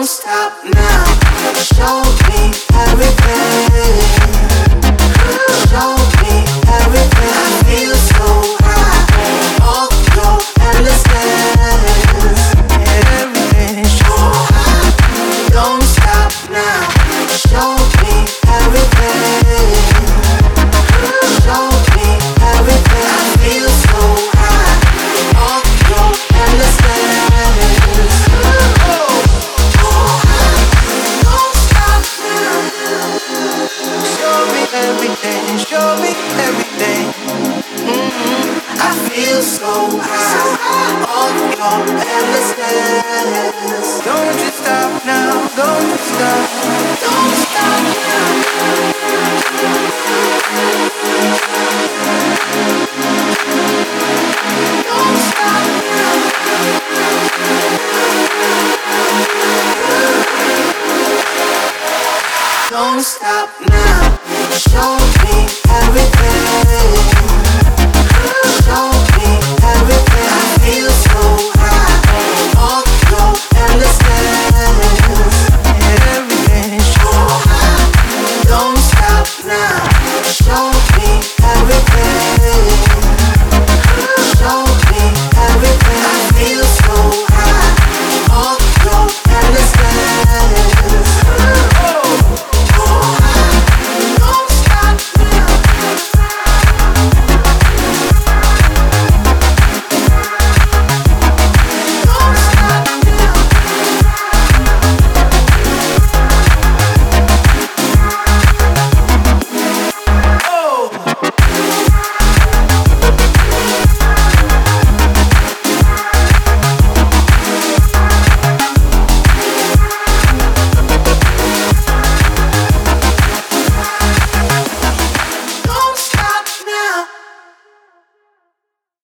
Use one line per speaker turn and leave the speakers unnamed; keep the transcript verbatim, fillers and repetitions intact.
Don't stop now. Show me everything. Show me everything. I feel so high. All your endlessness. Everything so high. Don't stop now. Show me everything. Show me everything. I feel so high. All your endlessness. Everything, show me everything. Mm-hmm. I feel so high on your endlessness. Don't you stop now, don't you stop, don't stop now. Don't stop now. Don't stop now. Show